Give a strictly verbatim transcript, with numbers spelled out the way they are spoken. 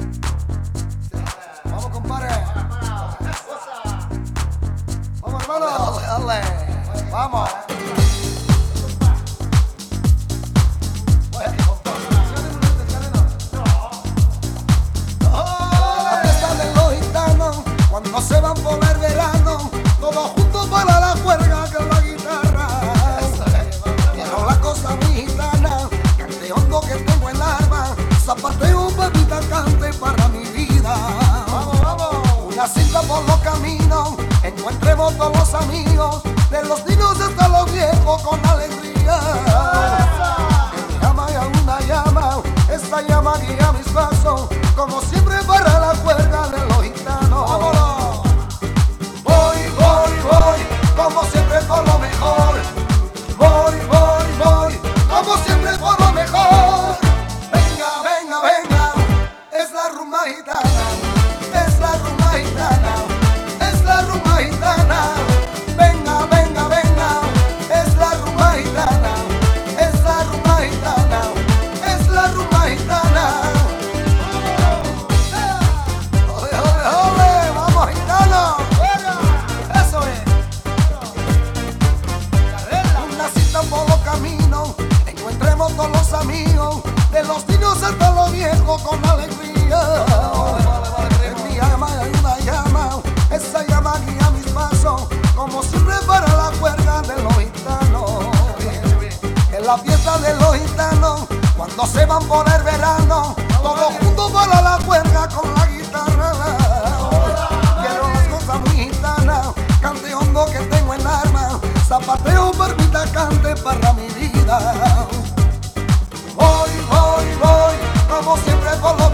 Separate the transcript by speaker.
Speaker 1: Vamos, compadre. Vamos, hermano. Dale, dale. Vamos. Cuando se van por el verano, todos juntos para la juerga con la guitarra. Quiero la cosa mi gitana, cante hondo que tengo el arma, zapateo un bebita cante para mi vida. Vamos, vamos. Una cinta por los caminos, encontremos todos los amigos, de los niños hasta los viejos con alegría. Mi llama y una llama, esa llama guía mis pasos, como siempre para la juerga de los gitanos. ¡Vámonos! Como siempre por lo mejor, voy, voy, voy, como siempre por lo mejor. Venga, venga, venga, es la rumba gitana, es la rumba gitana, es la rumba gitana. Venga, venga, venga, es la rumba gitana, es la rumba gitana, es la rumba gitana. ¡Ole, ole, ole! ¡Vamos, gitanos! ¡Eso es! Por los caminos, encontremos todos los amigos, de los niños hasta los viejos con alegría. En mi alma hay una llama, esa llama guía mis pasos, como siempre para la juerga de los gitanos. En la fiesta de los gitanos, cuando se van por el verano, todos juntos para la juerga con la guitarra. Quiero las cosas muy gitanas, cante hondo que tengo en arma, zapateo barbita cante para mi vida. Voy, voy, voy, como siempre por lo